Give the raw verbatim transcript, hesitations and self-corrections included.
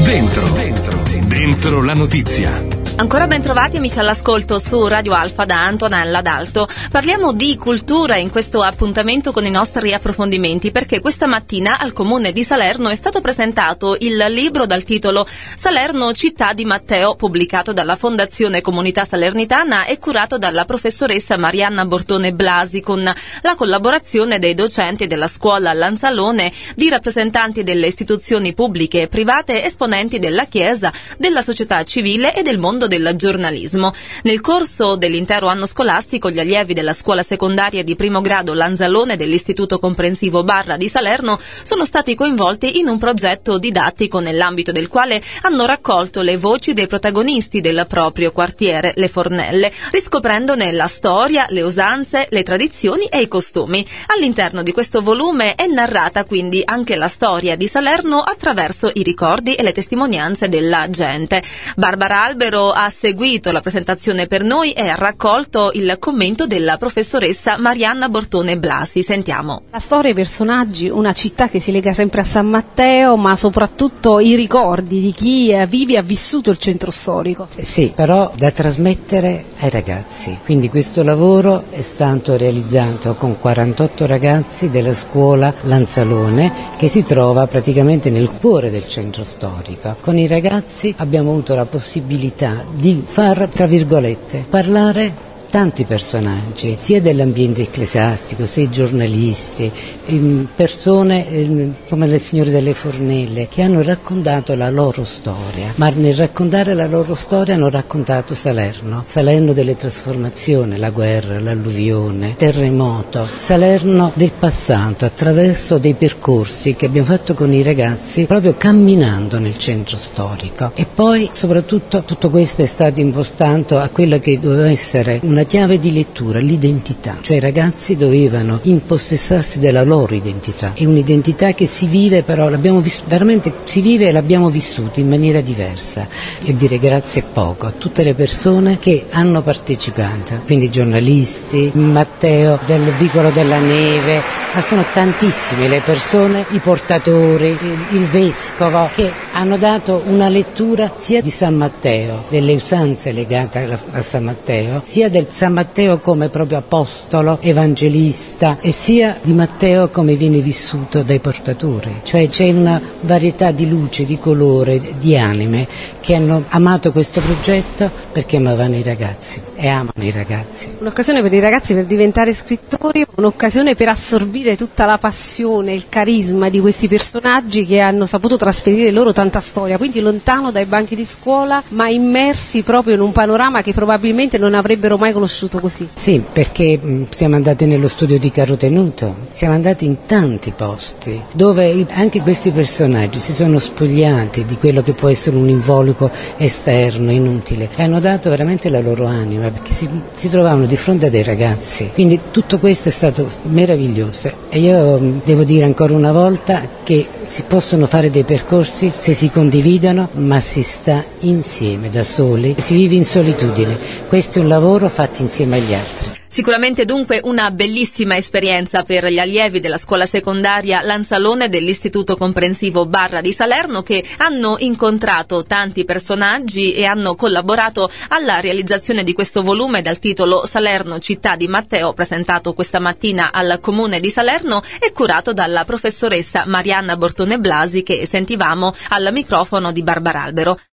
Dentro, dentro, dentro la notizia. Ancora ben trovati amici all'ascolto su Radio Alfa da Antonella D'Alto. Parliamo di cultura in questo appuntamento con i nostri approfondimenti, perché questa mattina al Comune di Salerno è stato presentato il libro dal titolo Salerno città di Matteo, pubblicato dalla Fondazione Comunità Salernitana e curato dalla professoressa Marianna Bortone Blasi, con la collaborazione dei docenti della scuola Lanzalone, di rappresentanti delle istituzioni pubbliche e private, esponenti della Chiesa, della società civile e del mondo del giornalismo. Nel corso dell'intero anno scolastico gli allievi della scuola secondaria di primo grado Lanzalone dell'Istituto Comprensivo Barra di Salerno sono stati coinvolti in un progetto didattico nell'ambito del quale hanno raccolto le voci dei protagonisti del proprio quartiere, le Fornelle, riscoprendone la storia, le usanze, le tradizioni e i costumi. All'interno di questo volume è narrata quindi anche la storia di Salerno attraverso i ricordi e le testimonianze della gente. Barbara Albero ha seguito la presentazione per noi e ha raccolto il commento della professoressa Marianna Bortone Blasi. Sentiamo. La storia, i personaggi, una città che si lega sempre a San Matteo, ma soprattutto i ricordi di chi vive e ha vissuto il centro storico. Sì, però da trasmettere ai ragazzi. Quindi questo lavoro è stato realizzato con quarantotto ragazzi della scuola Lanzalone, che si trova praticamente nel cuore del centro storico. Con i ragazzi abbiamo avuto la possibilità di far, tra virgolette, parlare tanti personaggi, sia dell'ambiente ecclesiastico, sia giornalisti, persone come le signore delle Fornelle, che hanno raccontato la loro storia, ma nel raccontare la loro storia hanno raccontato Salerno, Salerno delle trasformazioni, la guerra, l'alluvione, terremoto, Salerno del passato, attraverso dei percorsi che abbiamo fatto con i ragazzi, proprio camminando nel centro storico. E poi, soprattutto, tutto questo è stato impostato a quello che doveva essere una chiave di lettura, l'identità, cioè i ragazzi dovevano impossessarsi della loro identità, è un'identità che si vive, però l'abbiamo vis- veramente si vive e l'abbiamo vissuta in maniera diversa, e dire grazie è poco a tutte le persone che hanno partecipato, quindi giornalisti, Matteo del Vicolo della Neve, ma sono tantissime le persone, i portatori, il, il vescovo, che hanno dato una lettura sia di San Matteo, delle usanze legate a, a San Matteo, sia del San Matteo come proprio apostolo, evangelista, e sia di Matteo come viene vissuto dai portatori. Cioè c'è una varietà di luce, di colore, di anime che hanno amato questo progetto perché amavano i ragazzi e amano i ragazzi. Un'occasione per i ragazzi per diventare scrittori, un'occasione per assorbire tutta la passione, il carisma di questi personaggi che hanno saputo trasferire loro tanta storia, quindi lontano dai banchi di scuola, ma immersi proprio in un panorama che probabilmente non avrebbero mai conosciuto così. Sì, perché mh, siamo andati nello studio di Carlo Tenuto, siamo andati in tanti posti dove anche questi personaggi si sono spogliati di quello che può essere un involucro esterno, inutile, e hanno dato veramente la loro anima, perché si, si trovavano di fronte a dei ragazzi. Quindi tutto questo è stato meraviglioso, e io mh, devo dire ancora una volta che si possono fare dei percorsi se si condividono, ma si sta insieme, da soli, si vive in solitudine. Questo è un lavoro fatto insieme agli altri. Sicuramente dunque una bellissima esperienza per gli allievi della scuola secondaria Lanzalone dell'Istituto Comprensivo Barra di Salerno, che hanno incontrato tanti personaggi e hanno collaborato alla realizzazione di questo volume dal titolo Salerno città di Matteo, presentato questa mattina al Comune di Salerno e curato dalla professoressa Marianna Bortone Blasi, che sentivamo al microfono di Barbara Albero.